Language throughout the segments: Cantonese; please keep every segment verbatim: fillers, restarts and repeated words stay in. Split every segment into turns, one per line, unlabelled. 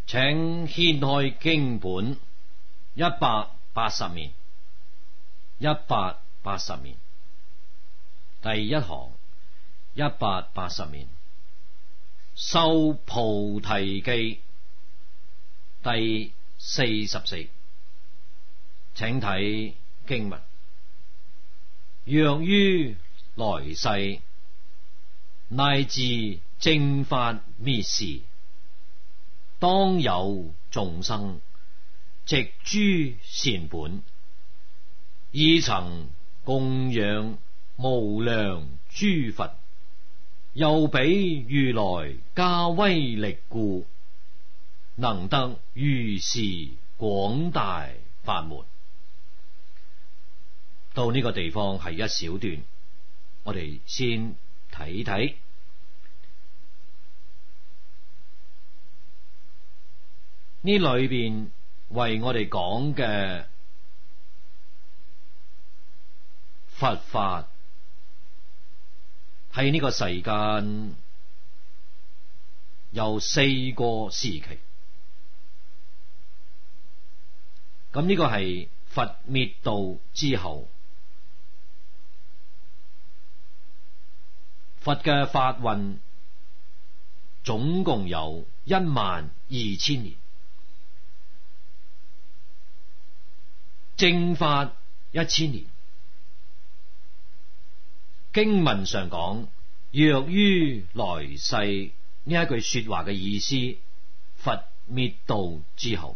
請掀開經本一百八十面，一百八十面第一行，一百八十面受菩提記第四十四，請睇經文。若於來世乃至正法滅時，當有眾生植諸善本，已曾供養無量諸佛，又彼如來加威力故，能得如是廣大法門。到呢個地方係一小段，我哋先睇睇呢裏邊為我哋講嘅佛法，喺呢個世間有四個時期。咁呢個係佛滅度之後，佛嘅法運總共有一萬二千年，正法一千年。經文上講若於來世呢一句說話嘅意思，佛滅度之後。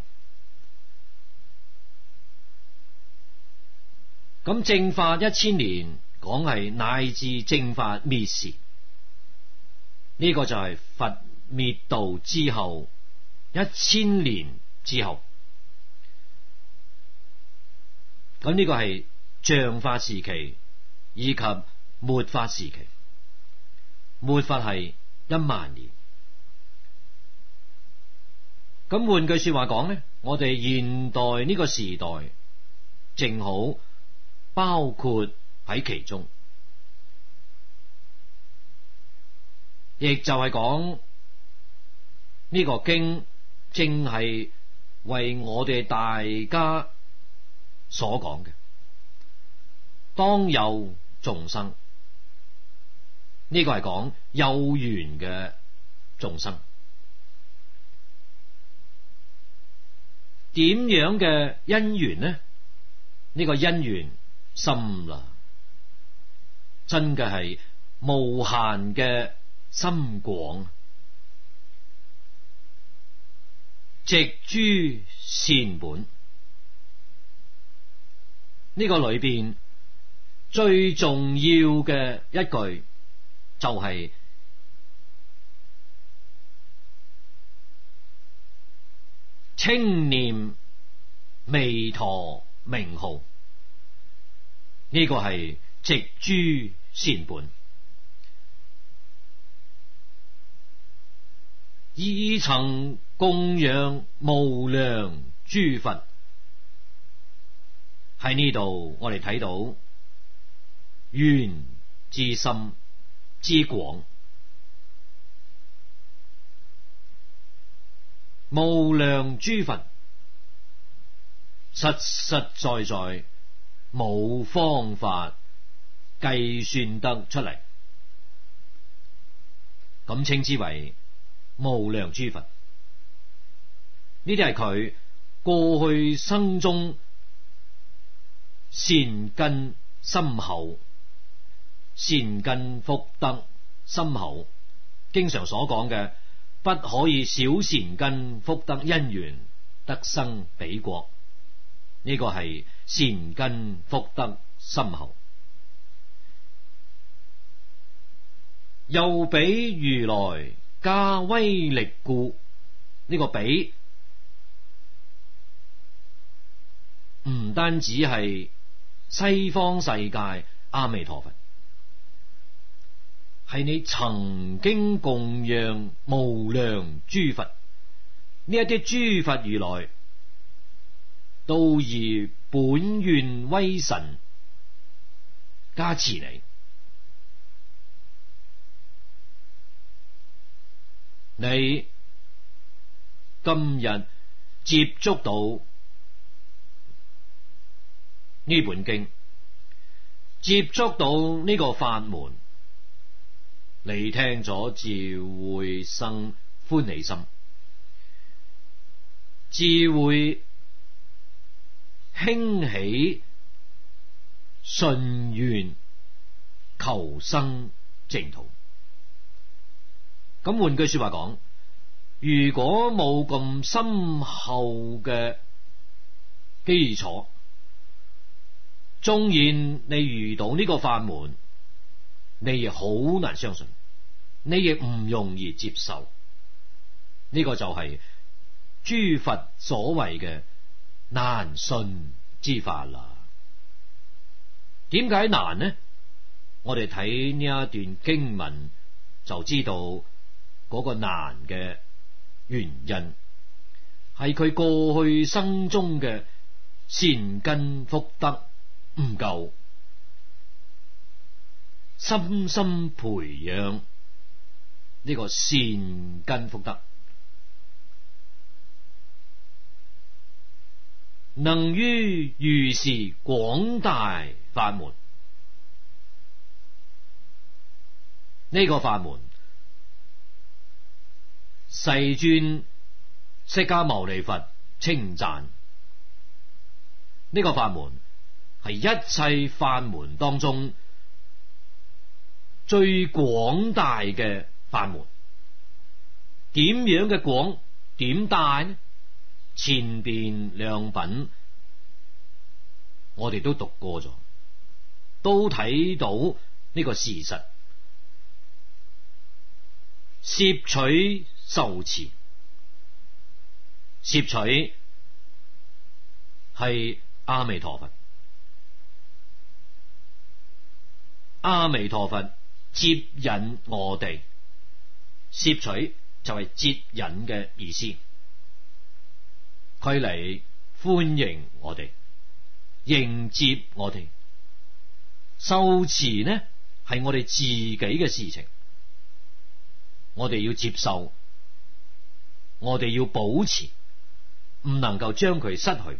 咁正法一千年講係乃至正法滅時，呢、這個就係佛滅度之後一千年之後。咁呢個係像法時期以及末法時期。末法係一萬年。咁換句說話講呢，我哋現代呢個時代正好包括喺其中，亦就係講呢個經正係為我哋大家所講嘅。當有眾生，呢個係講有緣嘅眾生，點樣嘅因緣呢？呢個因緣深啦，真嘅係無限嘅深廣，植諸善本。呢個裏邊最重要嘅一句就係稱念彌陀名號。呢個係植諸善本，已曾供養無量諸佛。喺呢度我哋睇到緣之深之廣，無量諸佛實實在在冇方法計算得出嚟，咁稱之為無量諸佛。呢啲係佢過去生中善根深厚，善根福德深厚，經常所講嘅不可以少善根福德因緣得生彼國。呢個係善根福德深厚，又彼如來加威力故。呢、這個彼唔單止係西方世界阿彌陀佛，係你曾經供養無量諸佛，呢一啲諸佛如來都以本願威神加持你，你今日接觸到呢本經，接觸到呢個法門，你聽咗自會生歡喜心，自會興起順願求生淨土。咁換句說話講，如果冇咁深厚嘅基礎，縱然你遇到呢個法門，你亦好難相信，你亦唔容易接受。呢、這個就係諸佛所謂嘅難信之法啦。點解難呢？我哋睇呢一段經文就知道嗰個難嘅原因，係佢過去生中嘅善根福德唔夠，深深培養呢個善根福德，能於如是廣大法門。呢、這個法門，世尊釋迦牟尼佛稱讚，呢、這個法門係一切法門當中最廣大嘅法門。點樣嘅廣？點大呢？前邊兩品我哋都讀過咗，都睇到呢個事實。攝取受持，攝取係阿彌陀佛，阿彌陀佛接引我哋，攝取就係接引嘅意思，佢嚟歡迎我哋，迎接我哋。受持呢係我哋自己嘅事情，我哋要接受，我哋要保持，唔能夠將佢失去。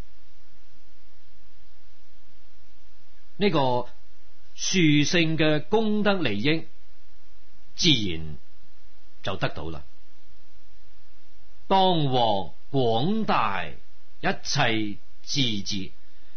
呢個殊勝嘅功德利益自然就得到啦。當獲廣大一切智智，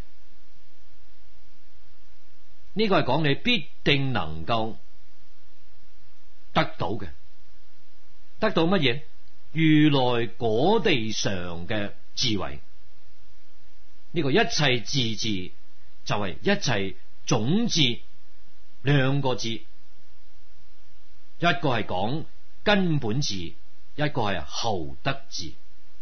呢個係講你必定能夠得到嘅。得到乜嘢？如來果地上嘅智慧。呢個一切智智就係一切種智兩個字，一個係講根本智，一個係後得智。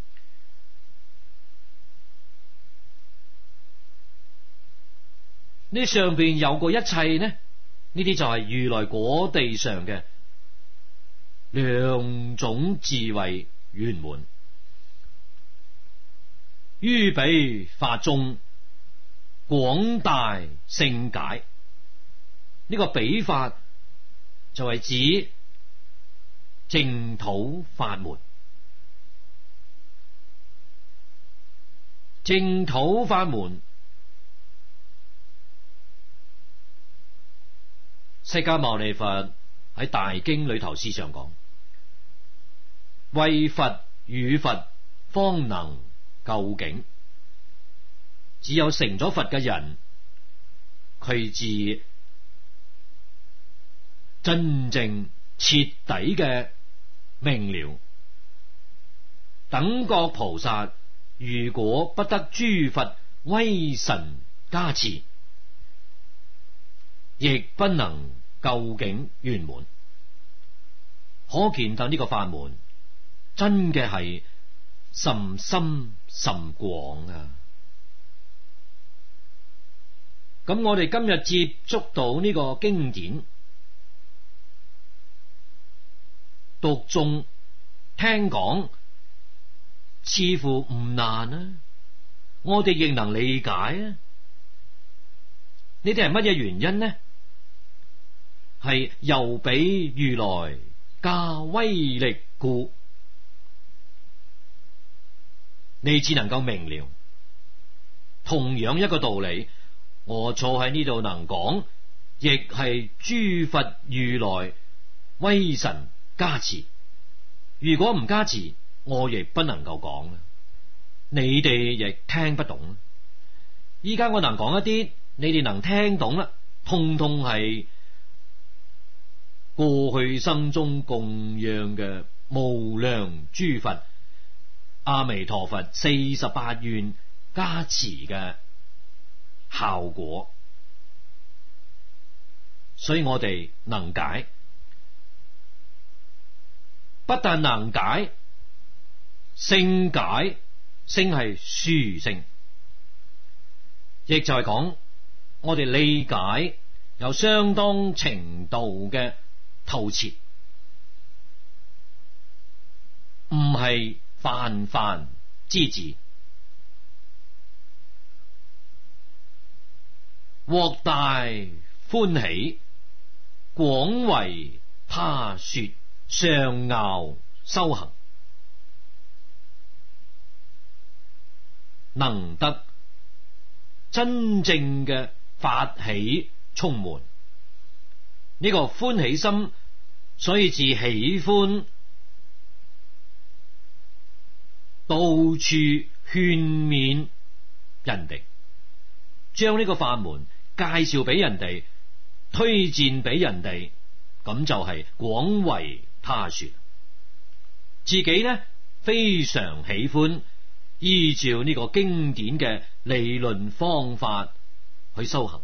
呢上邊有個一切呢？呢啲就係如來果地上嘅兩種智慧圓滿。於彼法中廣大勝解，呢個彼法就係指淨土法門。淨土法門，釋迦牟尼佛喺大經裏頭思想講，為佛與佛方能究竟。只有成咗佛嘅人，佢至真正徹底嘅明了。等覺菩薩如果不得諸佛威神加持，亦不能究竟圓滿。可見到呢個法門真嘅係甚深甚廣啊！咁我哋今日接觸到呢個經典，讀誦聽講，似乎唔難啊！我哋亦能理解啊！呢啲係乜嘢原因呢？係由彼如來加威力故。 你只能夠明了。同樣一個道理，我坐喺呢度能講，亦係諸佛如來威神加持。如果唔加持，我亦不能夠講，你哋亦聽不懂。依家我能講一啲，你哋能聽懂啦，通通係過去生中供養嘅無量諸佛阿彌陀佛四十八願加持嘅效果，所以我哋能解，不但能解，勝解，勝係殊勝，亦就係講我哋理解有相當程度嘅透徹，唔係泛泛之字，獲大歡喜，廣為他說，上樂修行，能得真正嘅法喜充滿，呢、這個歡喜心，所以自喜歡到處勸勉人哋，將呢個法門介紹俾人哋，推薦俾人哋，咁就係廣為他說。自己呢非常喜歡依照呢個經典嘅理論方法去修行。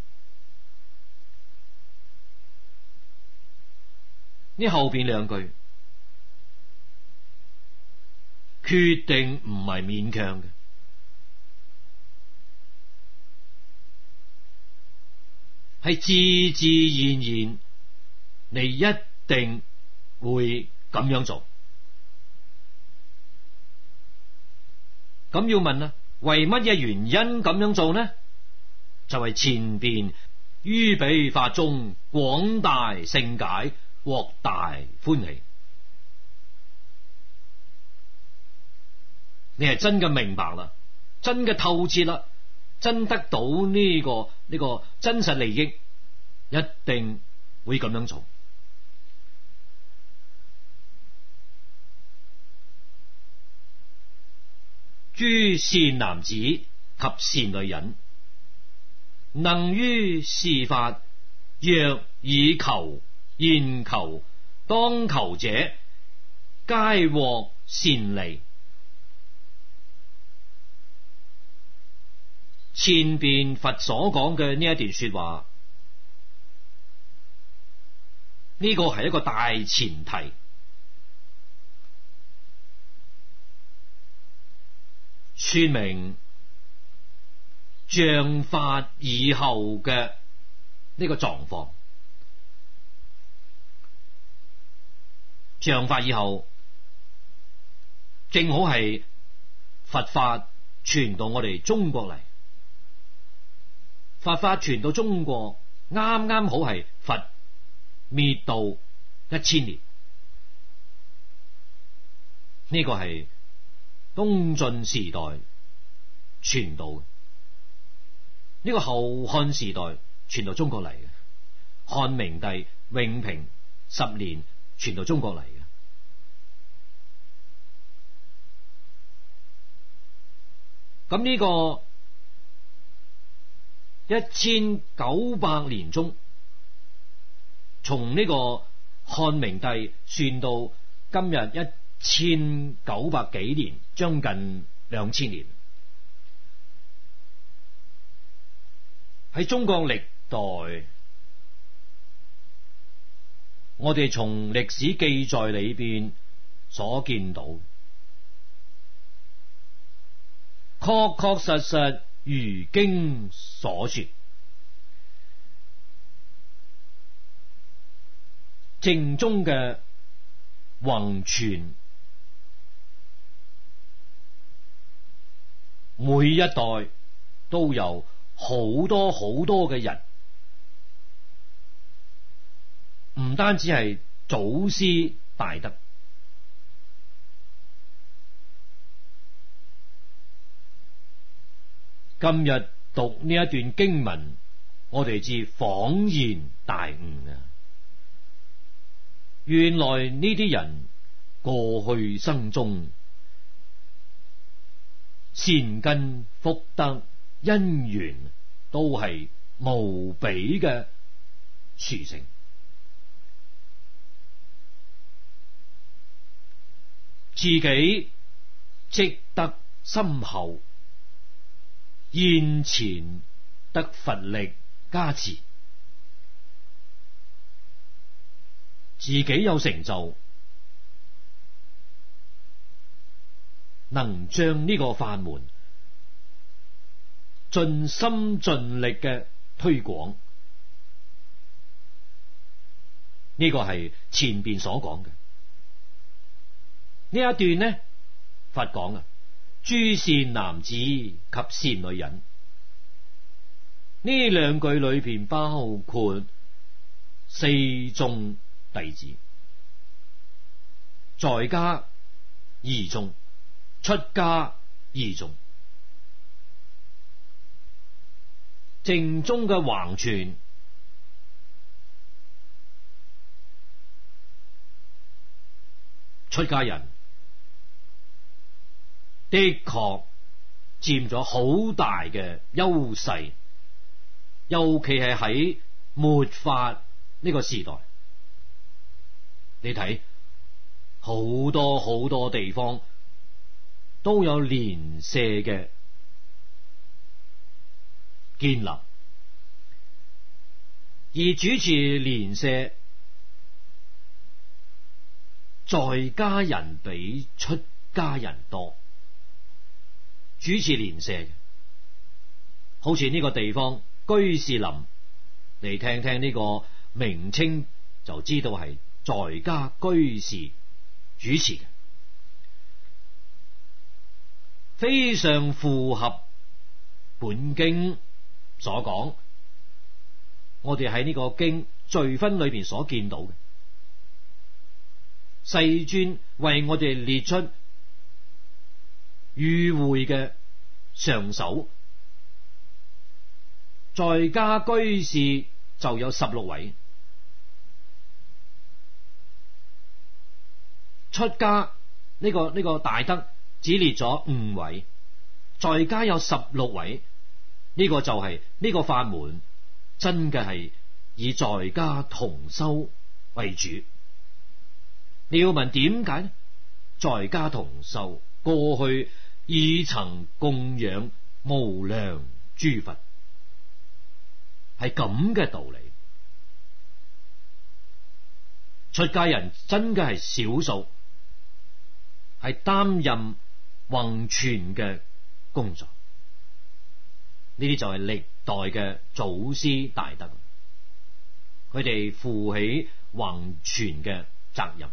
呢後邊兩句決定唔係勉強嘅，係自自然然，你一定會咁樣做。咁要問啦，為乜嘢原因咁樣做呢？就係、是、前邊於彼法中廣大勝解，獲大歡喜。你係真嘅明白啦，真嘅透徹啦，真得到呢、這個呢、這個真實利益，一定會咁樣做。諸善男子及善女人，能於是法，若以求現求當求者，皆獲善利。前邊佛所講嘅呢一段說話，呢個係一個大前提，說明像法以後嘅呢個狀況。像法以後正好係佛法傳到我哋中國嚟，佛法傳到中國啱啱好係佛滅度一千年，呢、這個係東晉時代傳到嘅，呢、這個後漢時代傳到中國嚟嘅，漢明帝永平十年傳到中國嚟嘅。咁呢個一千九百年中，從呢個漢明帝算到今日一千九百幾年，將近兩千年。喺中國歷代，我哋從歷史記載裏邊所見到，確確實實如經所說，正宗嘅弘傳，每一代都有好多好多嘅人，唔單止係祖師大德， 今日讀呢一段經文，我哋至恍然大悟啊！原來呢啲人過去生中善根福德因緣都係無比嘅殊勝，自己積德深厚，現前得佛力加持，自己有成就，能將呢個法門盡心盡力嘅推廣。呢個係前邊所講嘅。呢一段呢，佛講啊，諸善男子及善女人，呢兩句裏邊包括四眾弟子，在家二眾，出家二眾，正宗嘅橫傳，出家人的確佔咗好大嘅優勢，尤其係喺末法呢個時代。你睇好多好多地方都有蓮社嘅建立，而主持蓮社在家人比出家人多。主持蓮社嘅好似呢個地方居士林，你聽聽呢個名稱就知道係在家居士主持嘅，非常符合本經所講，我哋喺呢個經序分裏邊所見到嘅。世尊為我哋列出與會嘅上首，在家居士就有十六位，出家呢、這個呢、這個大德只列咗五位，在家有十六位，呢、這個就係呢個法門真嘅係以在家同修為主。你要問點解呢？在家同修過去已曾供養無量諸佛，係咁嘅道理。出家人真嘅係少數，係擔任弘傳嘅工作，呢啲就係歷代嘅祖師大德，佢哋負起弘傳嘅責任。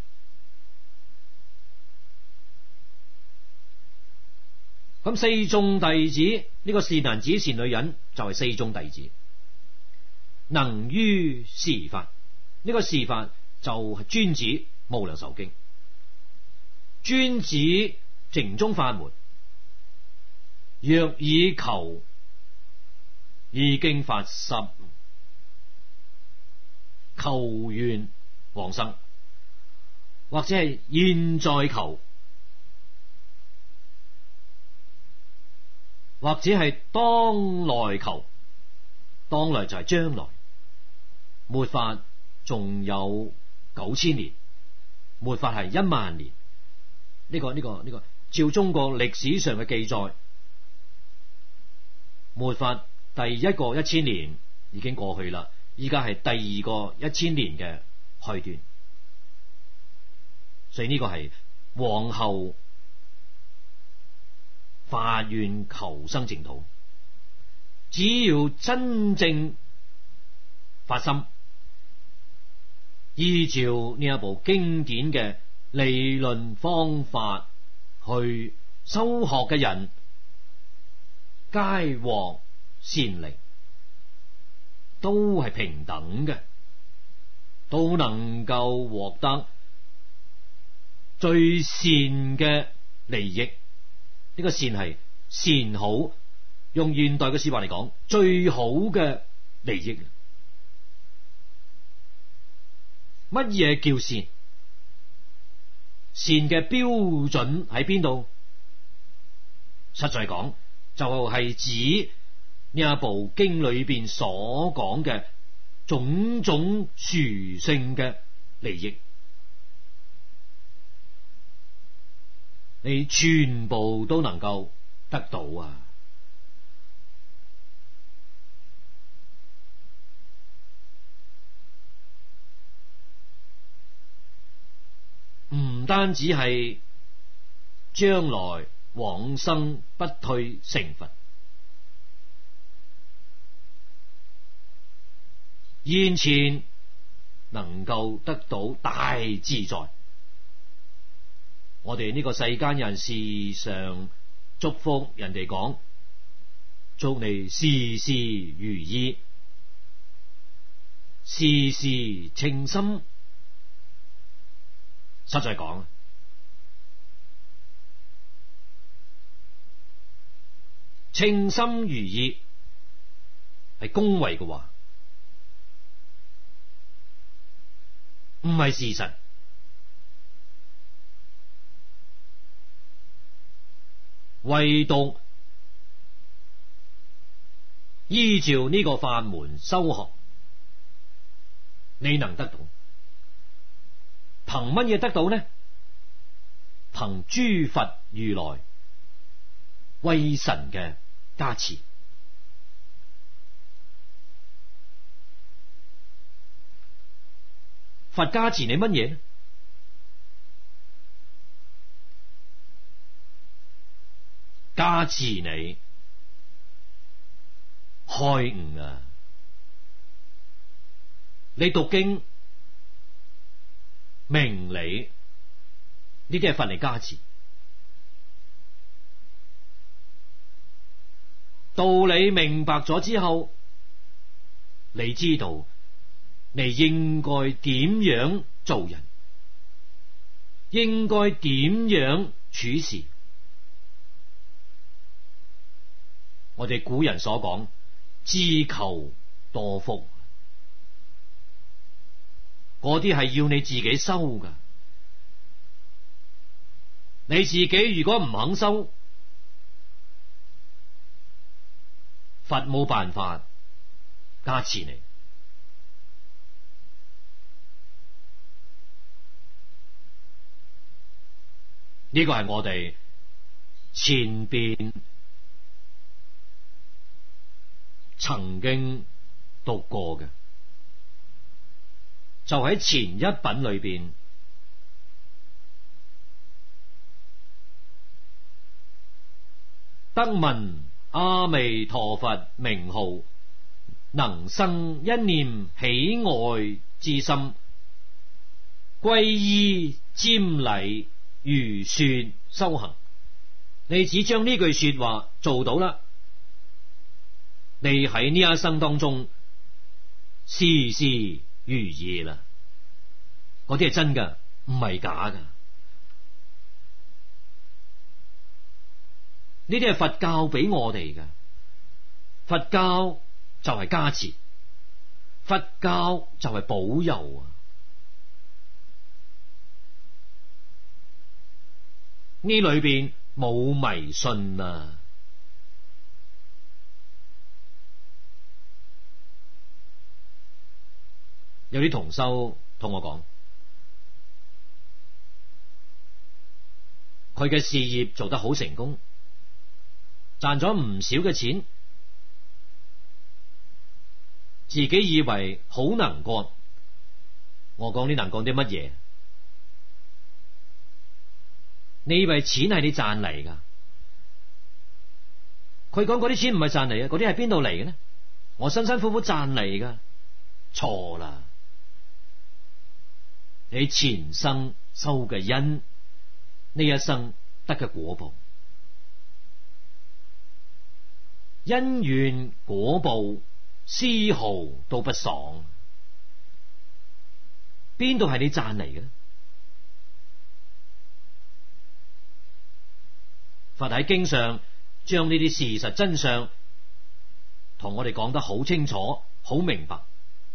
咁四眾弟子呢、這個善男子善女人就係四眾弟子，能於事法，呢、這個事法就係專指無量壽經，專指淨宗法門。若以求已經發心，求願往生，或者係現在求，或者係當來求，當來就係將來。末法仲有九千年，末法係一萬年。呢、這個呢、這個呢、這個照中國歷史上嘅記載，末法第一個一千年已經過去啦，依家係第二個一千年嘅開端。所以呢個係往後發願求生淨土，只要真正發心，依照呢一部經典嘅理論方法去修學嘅人，皆獲善利，都係平等嘅，都能夠獲得最善嘅利益。呢個善係善好用現代嘅說話嚟講，最好嘅利益。乜嘢叫善？善嘅標準喺邊度？實在講，就係指呢一部經裏邊所講嘅種種殊勝嘅利益，你全部都能夠得到啊！唔單止係將來往生不退成佛，現前能夠得到大自在。我哋呢個世間人時常祝福人哋講，祝你事事如意，事事稱心。實在講，稱心如意係恭維嘅話，唔係事實。唯獨依照呢個法門修學，你能得到。憑乜嘢得到呢？憑諸佛如來威神嘅加持。佛加持你乜嘢呢？加持你開悟啊！你讀經明理，呢啲係佛嚟加持。道理明白咗之後，你知道你應該點樣做人，應該點樣處事。我哋古人所講，自求多福，嗰啲係要你自己修噶。你自己如果唔肯修，佛冇辦法加持你。呢個係我哋前邊曾經讀過嘅，就喺前一品裏邊，得聞阿彌陀佛名號，能生一念喜愛之心，皈依瞻禮如說修行。你只將呢句說話做到啦，你喺呢一生當中事事如意啦。嗰啲係真噶，唔係假噶。呢啲係佛教俾我哋嘅，佛教就係加持，佛教就係保佑啊！呢裏邊冇迷信啊！有啲同修同我講，佢嘅事業做得好成功，賺咗唔少嘅錢，自己以為好能幹。我講，你能幹啲乜嘢？你以為錢係你賺嚟噶？佢講嗰啲錢唔係賺嚟嘅，嗰啲係邊度嚟嘅呢？我辛辛苦苦賺嚟噶。錯啦！你前生修嘅因，呢一生得嘅果報，因緣果報絲毫都不爽。邊度係你賺嚟嘅？佛喺經上將呢啲事實真相同我哋講得好清楚、好明白。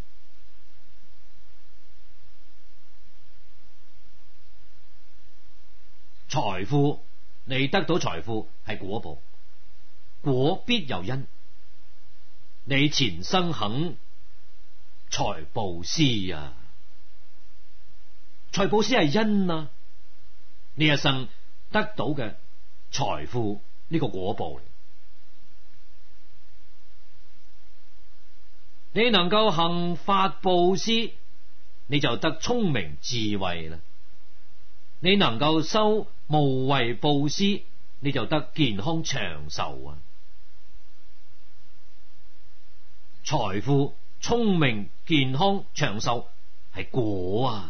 財富，你得到財富係果報，果必有因。你前生肯財布施啊，財布施係因啊，呢一生得到嘅財富呢個果報嚟。你能夠行法布施，你就得聰明智慧啦。你能夠修無為布施，你就得健康長壽啊！財富、聰明、健康、長壽係果啊！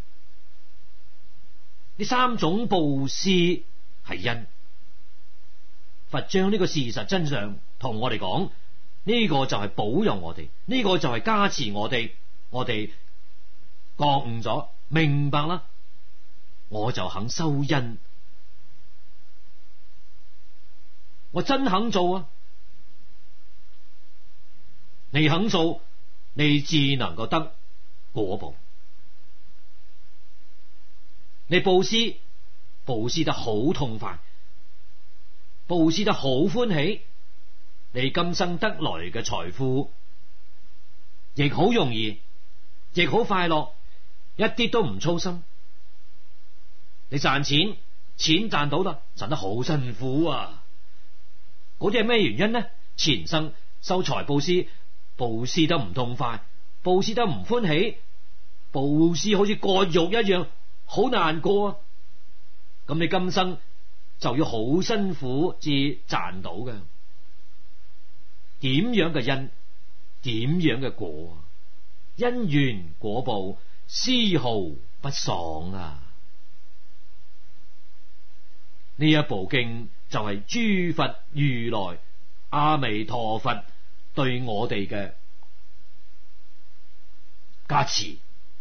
呢三種布施係因。佛將呢個事實真相同我哋講，呢個就係保佑我哋，呢個就係加持我哋，我哋覺悟咗，明白啦，我就肯修因，我真肯做啊！你肯做，你至能夠得果報。你布施，布施得好痛快，布施得好歡喜，你今生得來嘅財富亦好容易，亦好快樂，一啲都唔操心。你賺錢，錢賺到啦，賺得好辛苦啊！嗰啲係咩原因呢？前生修財布施，布施得唔痛快，布施得唔歡喜，布施好似割肉一樣，好難過啊！咁你今生就要好辛苦至賺到嘅。點樣嘅因，點樣嘅果，因緣果報，絲毫不爽啊！呢一部經就係諸佛如來阿彌陀佛對我哋嘅加持，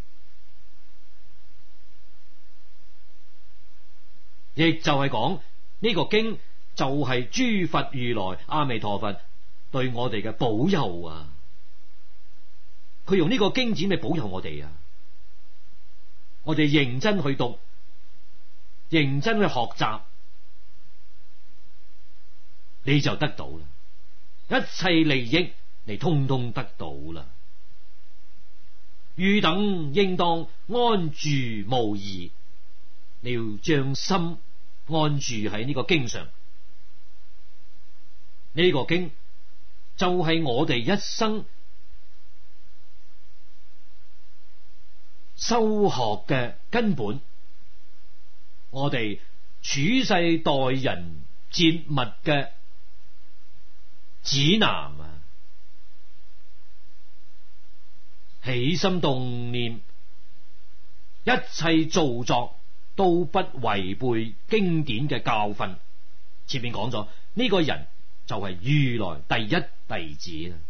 亦就係講呢個經就係諸佛如來阿彌陀佛對我哋嘅保佑啊！佢用呢個經典嚟保佑我哋啊！我哋認真去讀，認真去學習，你就得到啦，一切利益你通通得到啦。汝等應當安住無疑，你要將心安住喺呢個經上。呢個經就係我哋一生修學嘅根本，我哋處世待人接物嘅指南啊！起心動念，一切造作都不違背經典嘅教訓。前面講咗，呢個人就係如來第一弟子啦。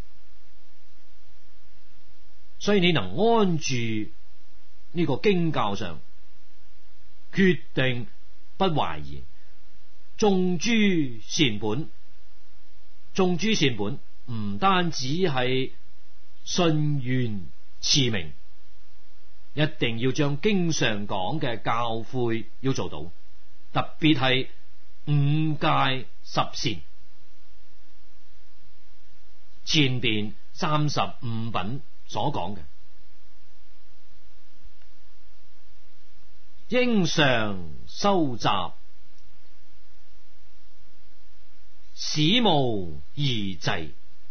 所以你能安住呢個經教上，決定不懷疑，種諸善本。種諸善本唔單止係信願持名，一定要將經上講嘅教誨要做到，特別係五戒十善，前邊三十五品所講嘅，應常修習，使無二滯，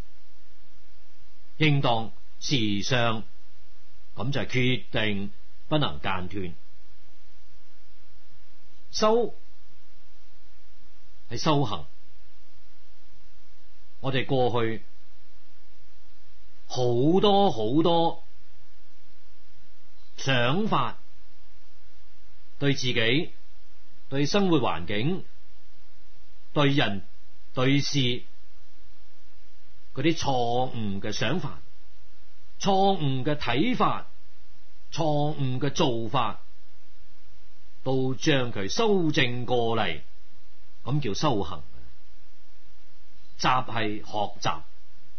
應當時常，咁就係決定不能間斷。修係修行，我哋過去好多好多想法，對自己、對生活環境、對人對事嗰啲錯誤嘅想法、錯誤嘅睇法、錯誤嘅做法，都將佢修正過嚟，咁叫修行。習係學習，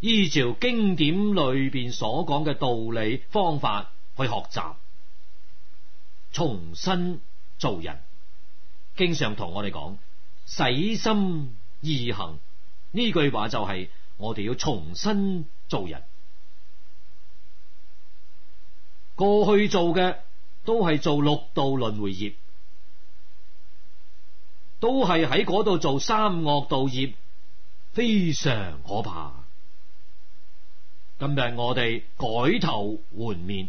依照經典裏邊所講嘅道理方法去學習，重新做人。經常同我哋講洗心易行，呢句話就係我哋要重新做人。過去做嘅都係做六道輪迴業，都係喺嗰度做三惡道業，非常可怕。今日我哋改頭換面，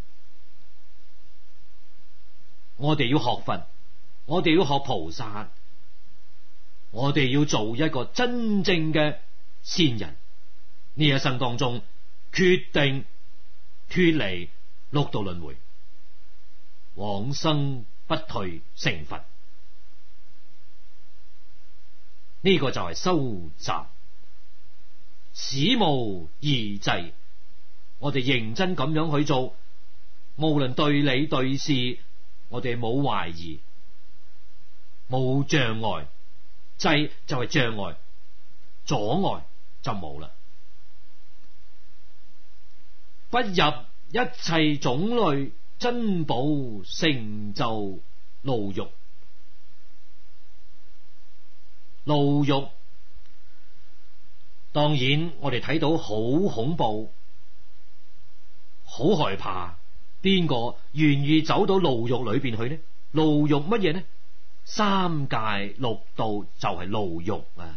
我哋要學佛，我哋要學菩薩，我哋要做一個真正嘅善人。呢一生當中決定脫離六道輪迴，往生不退成佛。呢、這個就係修習，使無二際。我哋認真咁樣去做，無論對理對事，我哋冇懷疑，冇障礙。際就係障礙，阻礙就冇啦。不入一切種類珍寶成就牢獄。牢獄當然我哋睇到好恐怖，好害怕。邊個願意走到牢獄裏邊去呢？牢獄乜嘢呢？三界六道就係牢獄啊！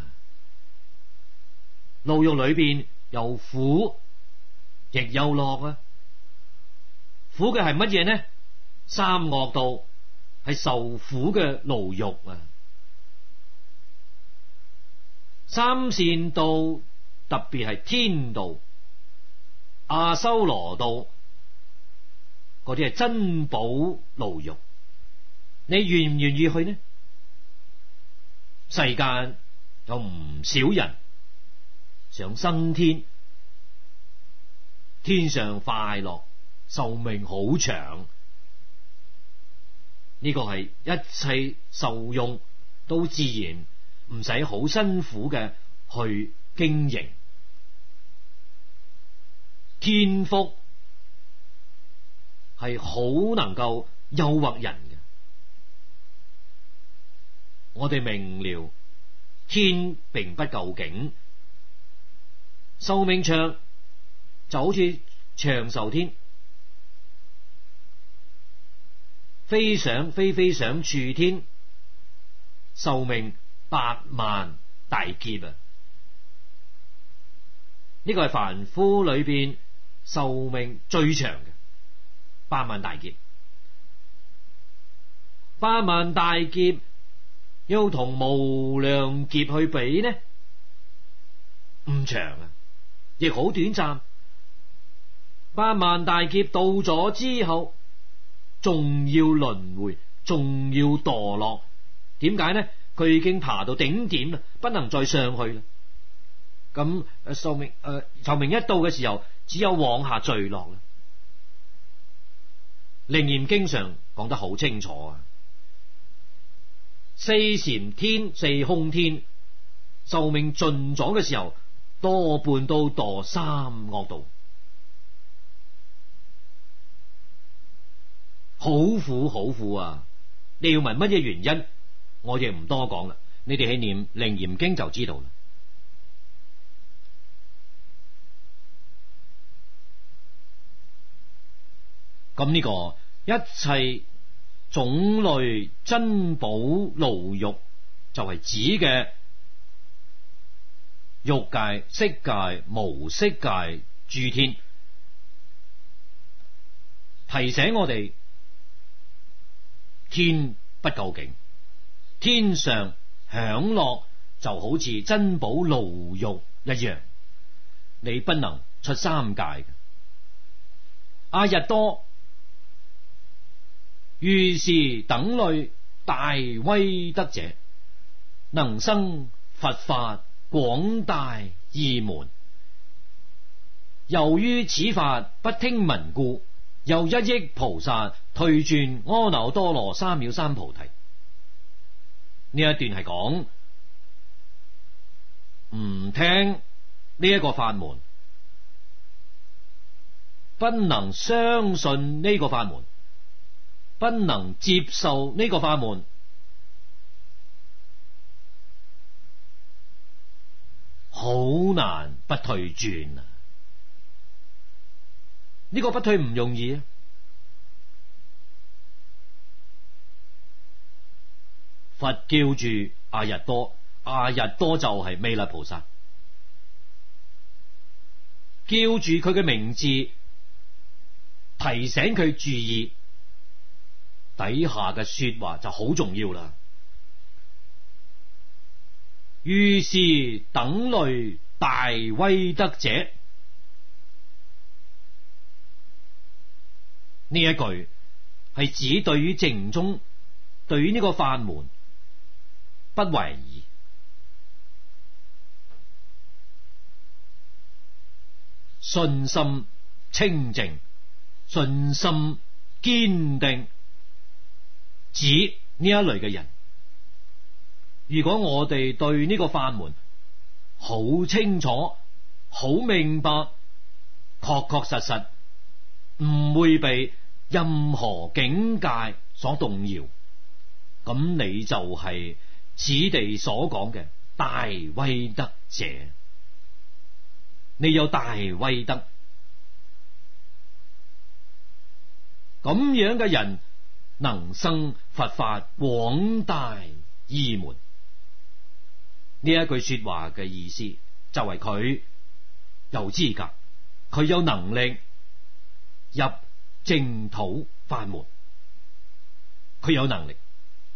牢獄裏邊有苦亦有樂啊！苦嘅係乜嘢呢？三惡道係受苦嘅牢獄啊！三善道特別係天道、阿修羅道，嗰啲係珍寶牢獄。你願唔願意去呢？世間有唔少人想升天，天上快樂，壽命好長。呢個係一切受用都自然，唔使好辛苦嘅去經營。天福係好能夠誘惑人嘅。我哋明了天並不究竟，壽命長就好似長壽天，飛上飛飛上處天，壽命百萬大劫啊！呢個係凡夫裏邊壽命最長嘅百萬大劫。百萬大劫要同無量劫去比呢，唔長啊，亦好短暫。百萬大劫到咗之後，仲要輪迴，仲要墮落。點解呢？佢已經爬到頂點啦，不能再上去啦。咁誒，壽命誒，壽命一到嘅時候，只有往下墜落啦。楞嚴經上講得好清楚啊！四禪天、四空天，壽命盡咗嘅時候，多半都墮三惡道，好苦好苦啊！你要問乜嘢原因，我亦唔多講啦，你哋去念楞嚴經就知道啦。咁呢個一切種類珍寶牢獄就係指嘅欲界、色界、無色界諸天，提醒我哋天不究竟，天上享樂就好似珍寶牢獄一樣，你不能出三界嘅。阿逸多如是等類大威德者，能生佛法廣大義門。由於此法不聽聞故，又一億菩薩退轉阿耨多羅三藐三菩提。呢一段係講唔聽呢一個法門，不能相信呢個法門，不能接受呢個法門，好難不退轉啊！呢個不退唔容易啊！佛叫住阿逸多，阿逸多就係彌勒菩薩，叫住佢嘅名字，提醒佢注意，底下嘅說話就好重要啦。於是等類大威德者，呢一句係指對於淨宗，對於呢個法門不懷疑，信心清淨，信心堅定，指呢一類嘅人。如果我哋對呢個法門好清楚、好明白，確確實實唔會被任何境界所動搖，咁你就係此地所講嘅大威德者。你有大威德，咁樣嘅人能生佛法廣大義門。呢一句說話嘅意思就係佢有資格，佢有能力入淨土法門，佢有能力。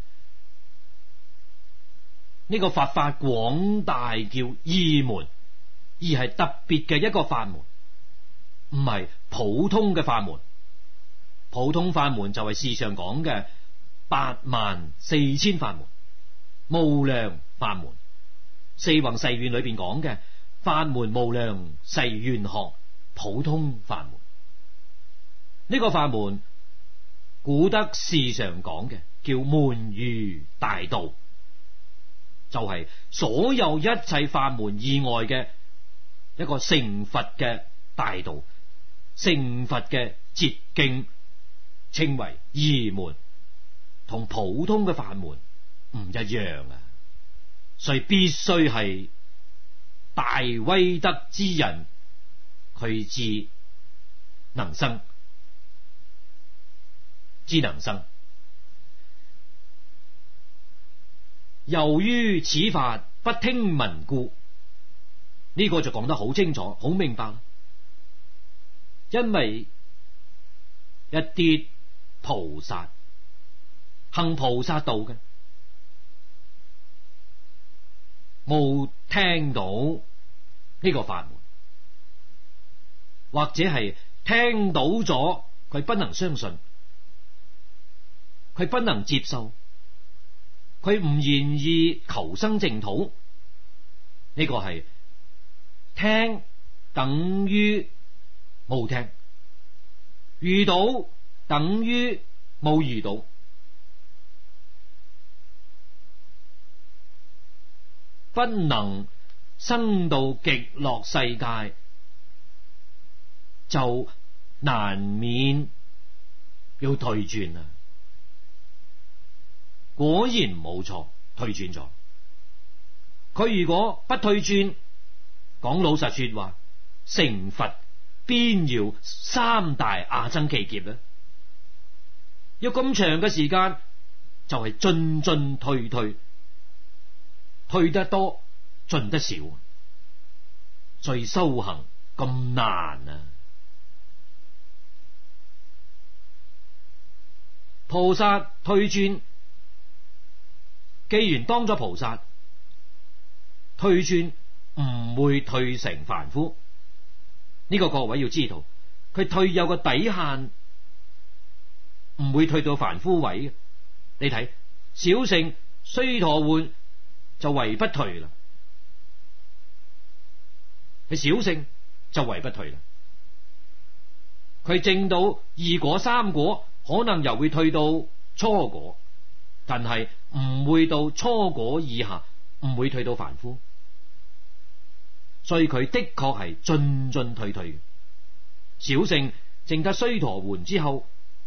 呢個佛法廣大叫義門，而係特別嘅一個法門，唔係普通嘅法門。普通法門就係世上講嘅八萬四千法門、無量法門。四弘誓願裏邊講嘅法門無量誓願學，普通法門。呢個法門古德時常講嘅叫門如大道，就係所有一切法門以外嘅一個成佛嘅大道，成佛嘅捷徑，稱為義門，同普通嘅法門唔一樣啊！所以必須係大威德之人，佢至能生，至能生。由於此法不聽聞故，呢、這個就講得好清楚、好明白。因為一啲菩薩行菩薩道嘅，冇聽到呢個法門，或者係聽到咗佢不能相信，佢不能接受，佢唔願意求生淨土。呢個係聽等於冇聽，遇到等於冇遇到。不能生到極樂世界，就難免要退轉啊！果然冇錯，退轉咗。佢如果不退轉，講老實說話，成佛邊要三大阿僧祇劫呢？要咁長嘅時間，就係進進退退。退得多，進得少，所以修行咁難啊！菩薩退轉，既然當咗菩薩，退轉唔會退成凡夫。呢、這個各位要知道，佢退有個底限，唔會退到凡夫位。你睇小乘須陀洹就唯不退啦，佢小乘就唯不退啦。佢證到二果三果，可能又會退到初果，但係唔會到初果以下，唔會退到凡夫。 所以佢的確係進進退退。小乘證得須陀洹之後，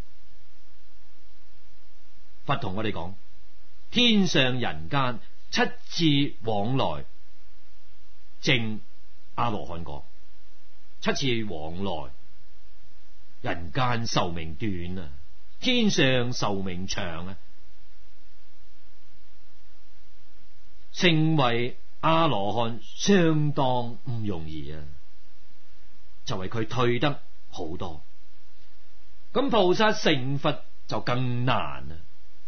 佛同我哋講，天上人間七次往來證阿羅漢果，七次往來，人間壽命短啊，天上壽命長啊。成為阿羅漢相當唔容易啊，就係佢退得好多。咁菩薩成佛就更難啊，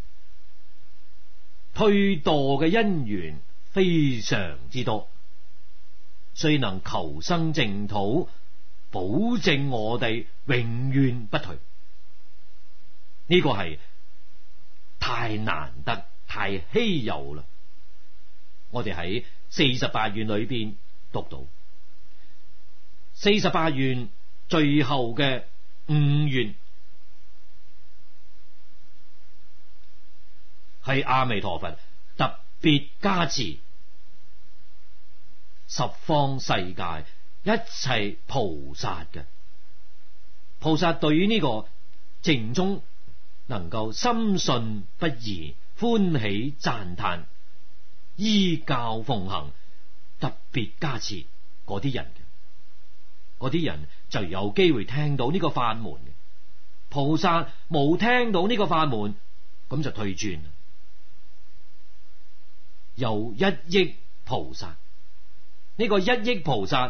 退墮嘅因緣非常之多，雖能求生淨土，保證我哋永遠不退。呢個係太難得，太稀有啦。我哋喺四十八願裏邊讀到，四十八願最後嘅五願係阿彌陀佛特別加持十方世界一切菩薩嘅。菩薩對於呢個淨宗能夠深信不疑，歡喜讚嘆，依教奉行，特別加持嗰啲人嘅，嗰啲人就有機會聽到呢個法門嘅。菩薩冇聽到呢個法門，咁就退轉。有一億菩薩，呢個一億菩薩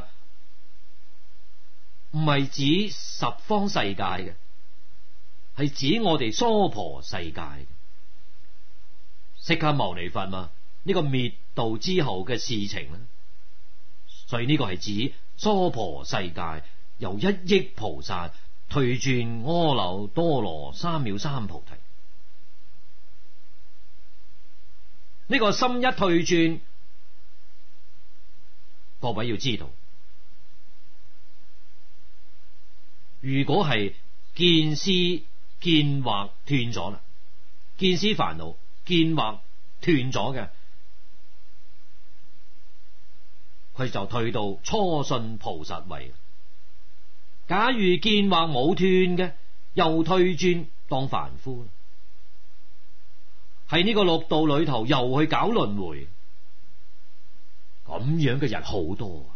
唔係指十方世界嘅，係指我哋娑婆世界嘅。釋迦牟尼佛嘛，呢個滅度之後嘅事情啦，所以呢個係指娑婆世界有一億菩薩退轉阿耨多羅三藐三菩提。呢個心一退轉，各位要知道，如果係見思見惑斷咗啦，見思煩惱見惑斷咗嘅，佢就退到初信菩薩位。假如見惑冇斷嘅，又退轉當凡夫，喺呢個六道裏頭又去搞輪迴，咁樣嘅人好多。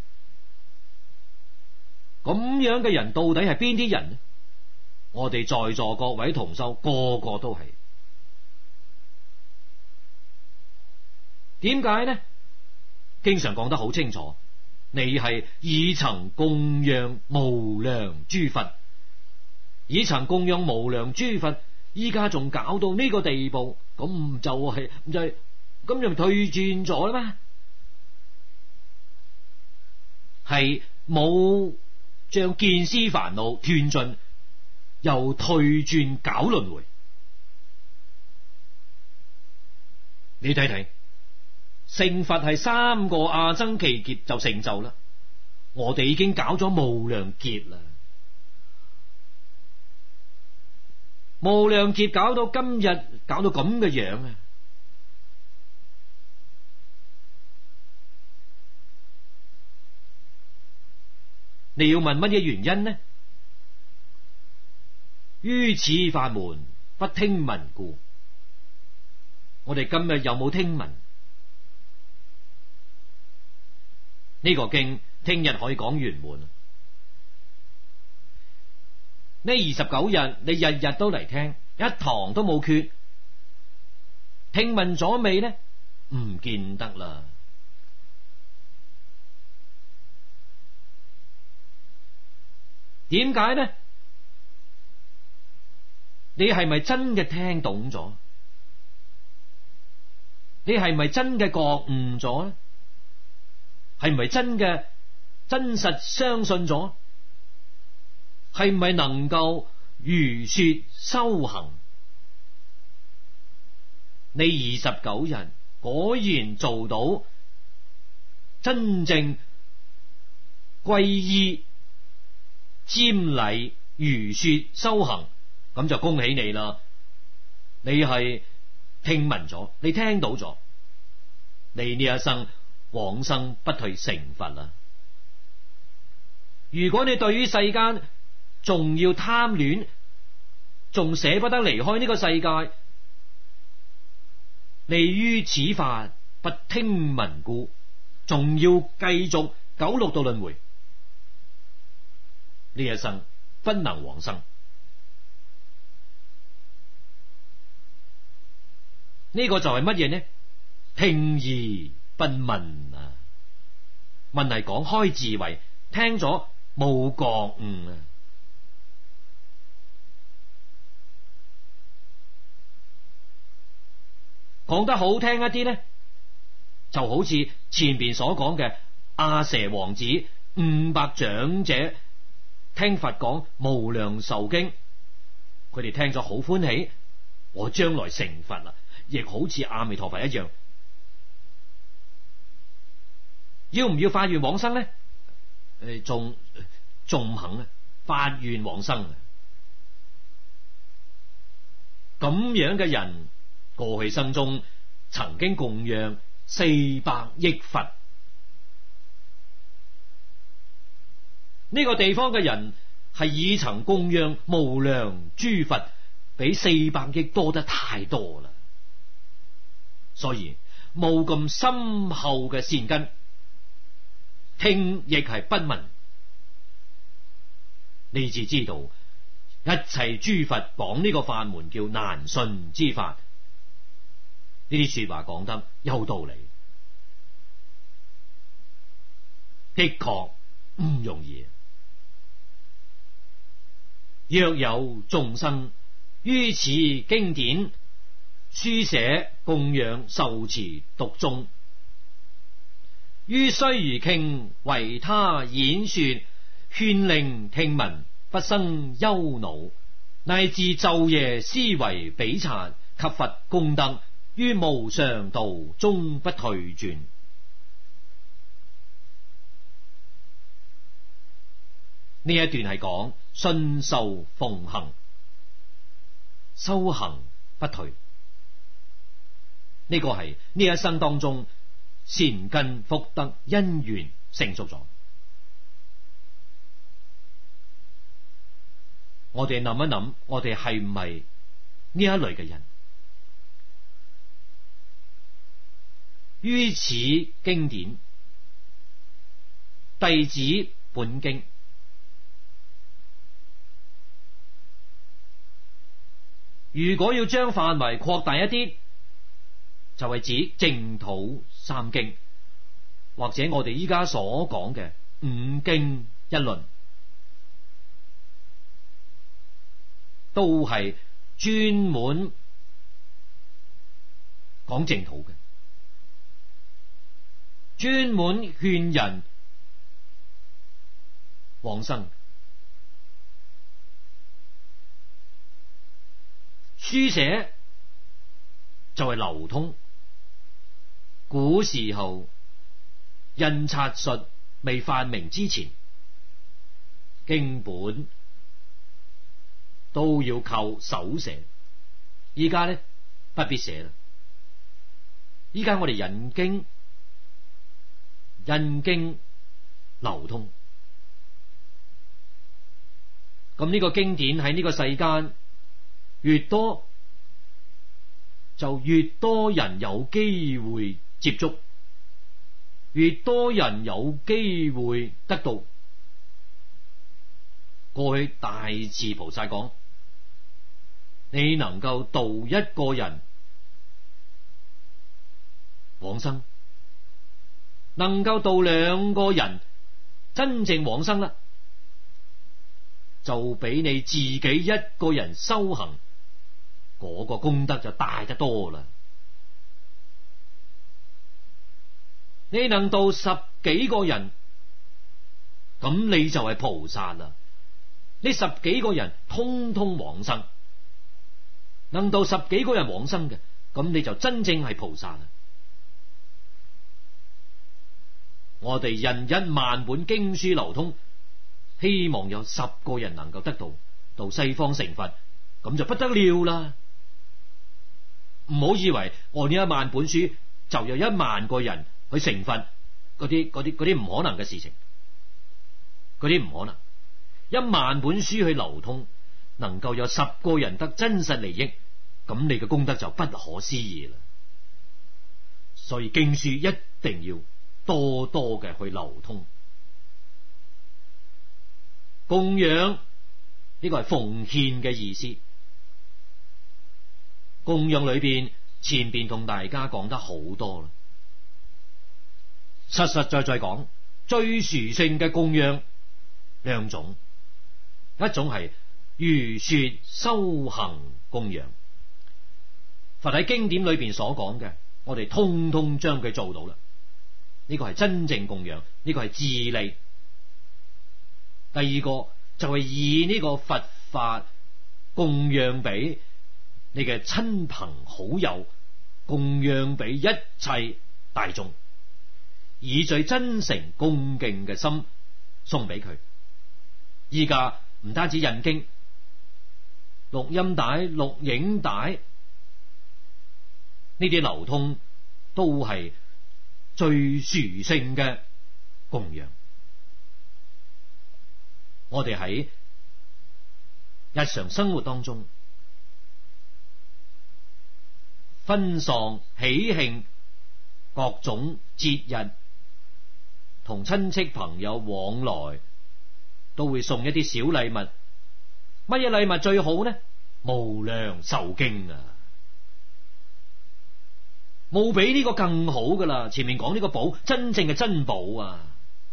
咁樣嘅人到底係邊啲人呢？我哋在座各位同修個個都係。點解呢？經常講得好清楚，你係已曾供養無量諸佛，已曾供養無量諸佛，依家仲搞到呢個地步，咁就係就係咁就退轉咗啦咩？係冇將見思煩惱斷盡，又退轉搞輪迴。你睇睇，成佛係三個阿僧祇劫就成就啦，我哋已經搞咗無量劫啦。無量劫搞到今日，搞到咁嘅樣啊！你要問乜嘢原因呢？於此法門不聽聞故。我哋今日有冇聽聞？呢個經聽日可以講圓滿。呢二十九日你日日都嚟聽，一堂都冇缺。聽聞咗未呢？唔見得啦。點解呢？你係咪真嘅聽懂咗？你係咪真嘅覺悟咗呢？係咪真嘅真實相信咗？係咪能夠如說修行？你二十九日果然做到真正皈依瞻禮如說修行，咁就恭喜你啦！你係聽聞咗，你聽到咗，你呢一生往生不退成佛啦。 如果你對於世間仲要貪戀，仲捨不得離開呢個世界，你於此法不聽聞故，仲要繼續九六道輪迴，呢一生不能往生。呢個就係乜嘢呢？聽而不聞啊！問係講開智慧，聽咗冇覺悟啊！講得好聽一啲呢，就好似前邊所講嘅阿闍王子五百長者聽佛講無量壽經，佢哋聽咗好歡喜，我將來成佛啦，亦好似阿彌陀佛一樣。要唔要發願往生呢？誒，仲仲唔肯啊？發願往生啊！咁樣嘅人，過去生中曾經供養四百億佛，呢個地方嘅人係已曾供養無量諸佛，比四百億多得太多啦，所以冇咁深厚嘅善根，聽亦係不聞。你至知道一切諸佛講呢個法門叫難信之法，呢啲說話講得有道理，的確唔容易。若有眾生於此經典書寫供養受持讀誦，於須臾頃為他演說勸令聽聞，不生憂惱，乃至晝夜思維比察及佛功德，於無上道終不退轉。呢一段係講信受奉行，修行不退。呢個係呢一生當中善根福德因緣成熟咗。我哋諗一諗，我哋係唔係呢一類嘅人？於此經典，弟子本經，如果要將範圍擴大一啲，就係指淨土三經，或者我哋依家所講嘅五經一論，都係專門講淨土嘅，專門勸人往生。書寫就係流通。古時候印刷術未發明之前，經本都要靠手寫，依家咧不必寫啦。依家我哋引經，印經流通，咁呢個經典喺呢個世間越多，就越多人有機會接觸，越多人有機會得到。過去大慈菩薩講，你能夠度一個人往生，能夠度兩個人真正往生啦，就比你自己一個人修行嗰個功德就大得多啦。你能度十幾個人，咁你就係菩薩啦。呢十幾個人通通往生，能度十幾個人往生嘅，咁你就真正係菩薩啦。我哋印一萬本經書流通，希望有十個人能夠得到到西方成佛，咁就不得了啦。唔好以為我呢一萬本書就有一萬個人去成佛，嗰啲嗰啲嗰啲唔可能嘅事情。 嗰啲唔可能。一萬本書去流通，能夠有十個人得真實利益，咁你嘅功德就不可思議啦。所以經書一定要多多嘅去流通。供養呢個係奉獻嘅意思。供養裏邊前邊同大家講得好多啦，實實在在講最殊勝嘅供養兩種，一種係如說修行供養，佛喺經典裏邊所講嘅，我哋通通將佢做到啦。呢個係真正供養，呢個係自利。第二個就係以呢個佛法供養俾你嘅親朋好友，供養俾一切大眾，以最真誠恭敬嘅心送俾佢。依家唔單止印經、錄音帶、錄影帶呢啲流通，都係最殊勝嘅供養。我哋喺日常生活當中，婚喪喜慶各種節日，同親戚朋友往來，都會送一啲小禮物。乜嘢禮物最好呢？無量壽經啊，冇比呢個更好噶啦。前面講呢個寶，真正嘅珍寶啊。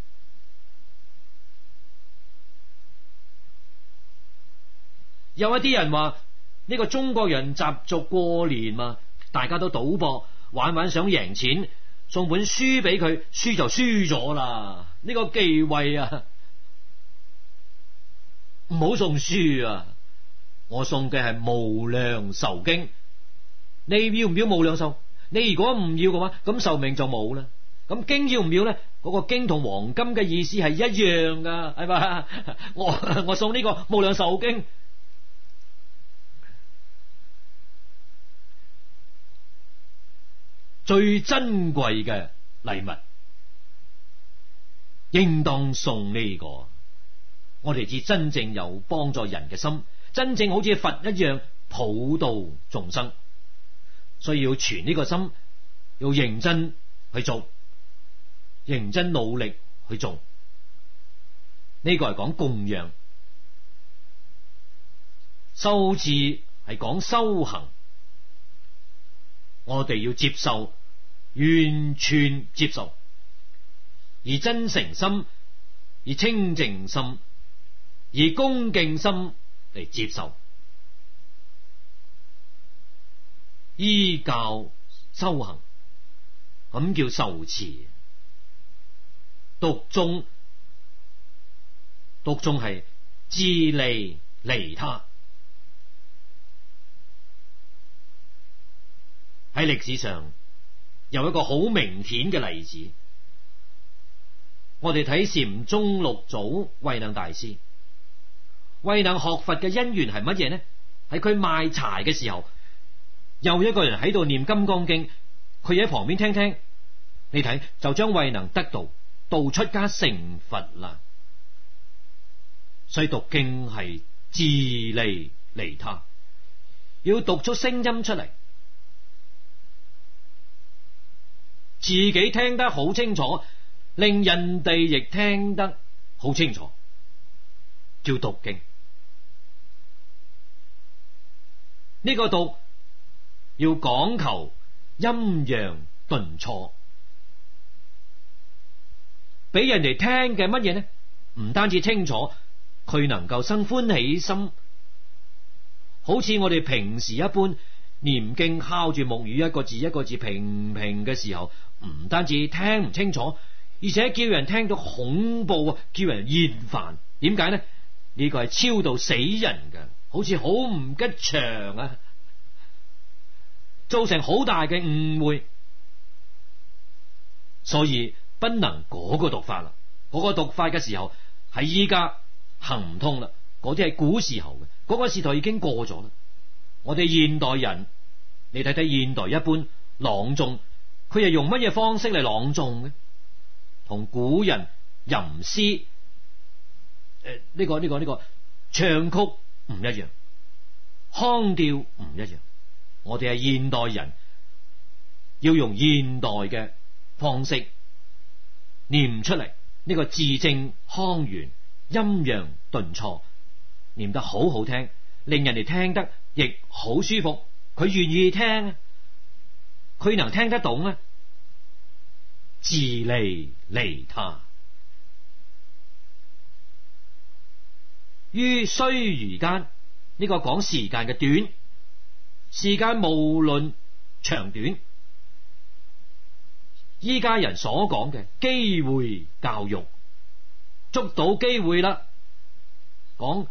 有一啲人話呢個中國人習俗過年嘛，大家都賭博玩玩想贏錢，送本書俾佢，輸就輸咗啦。呢個忌諱啊，唔好送書啊！我送嘅係無量壽經。你要唔要無量壽？你如果唔要嘅話，咁壽命就冇啦。咁經要唔要咧？嗰個經同黃金嘅意思係一樣噶，係嘛？我我送呢個無量壽經。最珍貴嘅禮物，應當送呢個。我哋至真正有幫助人嘅心，真正好似佛一樣普度眾生，所以要存呢個心，要認真去做，認真努力去做。呢個係講供養，修字係講修行。我哋要接受，完全接受，以真誠心、以清淨心、以恭敬心嚟接受。依教修行，咁叫受持。讀誦，讀誦係自利利他。喺歷史上有一個好明顯嘅例子，我哋睇禪宗六祖慧能大師。慧能學佛嘅因緣係乜嘢呢？係佢賣柴嘅時候，又一個人喺度念金剛經，佢喺旁邊聽聽，你睇就將慧能得道，道出家成佛啦。所以讀經係自利利他，要讀出聲音出嚟，自己聽得好清楚，令人哋亦聽得好清楚，叫讀經。呢個讀要講求陰陽頓挫，俾人哋聽嘅乜嘢呢？唔單止清楚，佢能夠生歡喜心，好似我哋平時一般念經敲住木魚，一個字一個字平平嘅時候，唔單止聽唔清楚，而且叫人聽到恐怖，叫人厭煩。點解呢？呢個係超度死人嘅，好似好唔吉祥啊，造成好大嘅誤會。所以不能嗰個讀法啦，嗰個讀法嘅時候係依家行唔通啦。嗰啲係古時候嘅，嗰個時代已經過咗啦。我哋現代人，你睇睇現代一般朗誦，佢係用乜嘢方式嚟朗誦嘅？同古人吟詩誒呢個呢個呢個唱曲唔一樣，腔調唔一樣。我哋係現代人，要用現代嘅方式念出嚟，呢個字正腔圓，陰陽頓挫，念得好好聽，令人哋聽得亦好舒服。佢願意聽，佢能聽得懂咧，自利利他。於須臾間，呢個講時間嘅短，時間無論長短，依家人所講嘅機會教育，捉到機會啦，講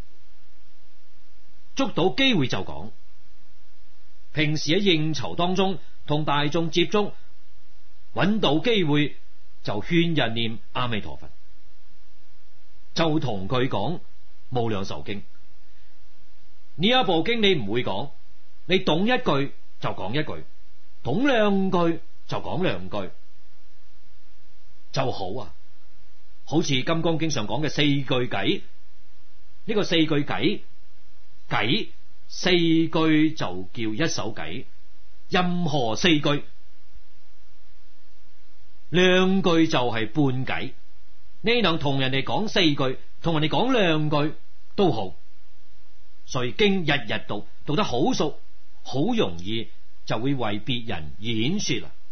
捉到機會就講。平時喺應酬當中同大眾接觸，揾到機會就勸人念阿彌陀佛，就同佢講無量壽經。呢一部經你唔會講，你懂一句就講一句，懂兩句就講兩句就好啊。好似金剛經上講嘅四句偈，呢個四句偈，偈四句就叫一首偈，任何四句，兩句就係半偈。你能同人哋講四句，同人哋講兩句都好。所以經日日讀，讀得好熟，好容易就會為別人演說啦。